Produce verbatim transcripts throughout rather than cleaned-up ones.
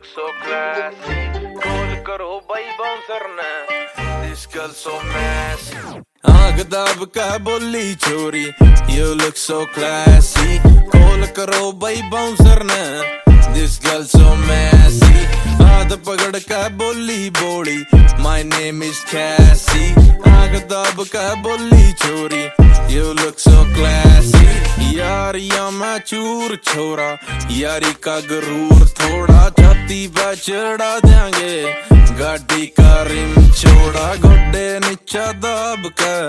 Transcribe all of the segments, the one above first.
so classy. Call करो भाई bouncer ने. This girl so messy. आँख दाब का बोली छोरी. You look so classy. Call करो भाई bouncer ने. This girl so messy. हाथ पकड़ का बोली बोली. My name is Cassie. आँख दाब का बोली छोरी. You look so classy. Yaariyan मैं चूर छोरा. यारी का गरूर थोड़ा. छाती पे चढ़ा देंगे. गाड़ी का रिम छोड़ा. गोडे नीचा दाब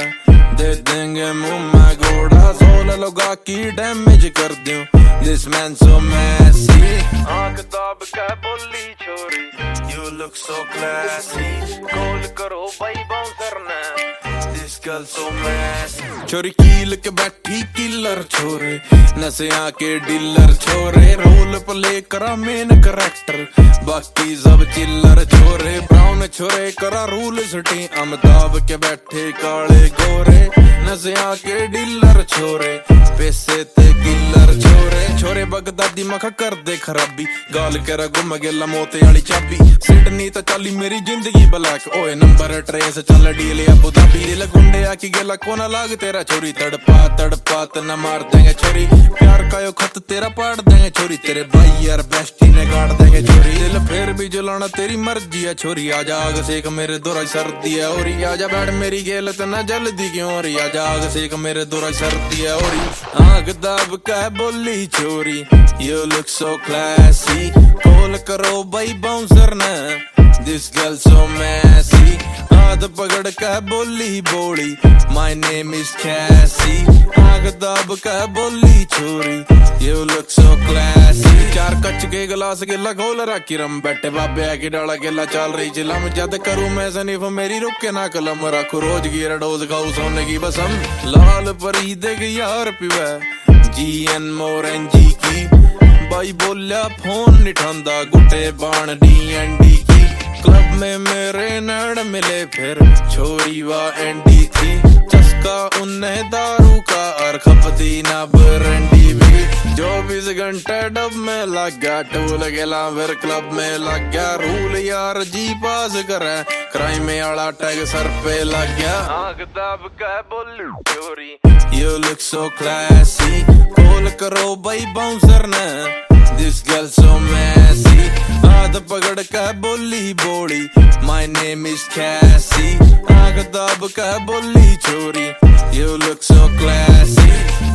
का दे देंगे मुंह में घोड़ा. सोलह लोगा की डैमेज कर दूं. This man so messy. आँख दाब का बोली छोरी. You look so classy. Call करो भाई बाउंसर ने. This girl so messy. छोरी कील के बैठी किलर छोरे. नशा के डीलर छोरे. रोल प्ले करा मेन करेक्टर. बाकी सब चिल्लर छोरे. ब्राउन छोरे करा रूल सिटी. अमिताभ के बैठे काले गोरे. नशा के डीलर छोरे. पैसे ते किलर छोरे. छोरे बगदादी मखा कर दे खराबी. गाल करा गुम गेला मोते वाली चाबी. सिडनी तो चाली मेरी जिंदगी ब्लैक. ओए नंबर ट्रेस चल डील अबू धाबी. दिल गुंडे आकी गेला कोना लाग तेरा छोरी. तड़पा तड़पा तना मार देंगे छोरी. प्यार का यो खत तेरा पाड़ देंगे छोरी. तेरे भाई यार बेस्टी ने गाड़ देंगे छोरी. दिल फिर भी जलाना तेरी मर्जी है छोरी. आजा आग सेक मेरे दोरा सर्दी है और आजा बैठ मेरी गेल तना जल्दी क्यों. और आजा आग सेक मेरे दोरा सर्दी है और आँख दाब का बोली छोरी. You look so classy. Call करो भाई बाउंसर ने. This girl so messy. हाथ पकड़ का बोली बोली. My name is Cassie. आँख दाब का बोली छोरी. You look so classy. चार कच के गिलास गिला खोल रखी रम. बैठे बाबे की डाला गिला चल रही चिलम. जद करूँ मैं सनीफ मेरी रुक के ना कलम. रखू रोज की डोज खाऊ सोने की बसम. लाल परी देख यार पिवा. जी एन मोर एन जी की. भाई बोलिया फोन निठांदा. गुटे बाण डी एन डी की. क्लब में मेरे नड़ मिले फिर. छोरी वा एंडी थी. चस्का उन्हें दारू का और खपती ना बरंडी भी. चौबीस घंटे डब में लग गया. टूल गेला फिर क्लब में लग गया. रूल यार जी पास करे. क्राइम में आला टैग सर पे लग गया. आँख दाब का बोलू चोरी. You look so classy. Call करो भाई बाउंसर ने. This girl so messy. हाथ पकड़ का बोली बोली. My name is Cassie. आँख दाब का बोली छोरी. You look so classy.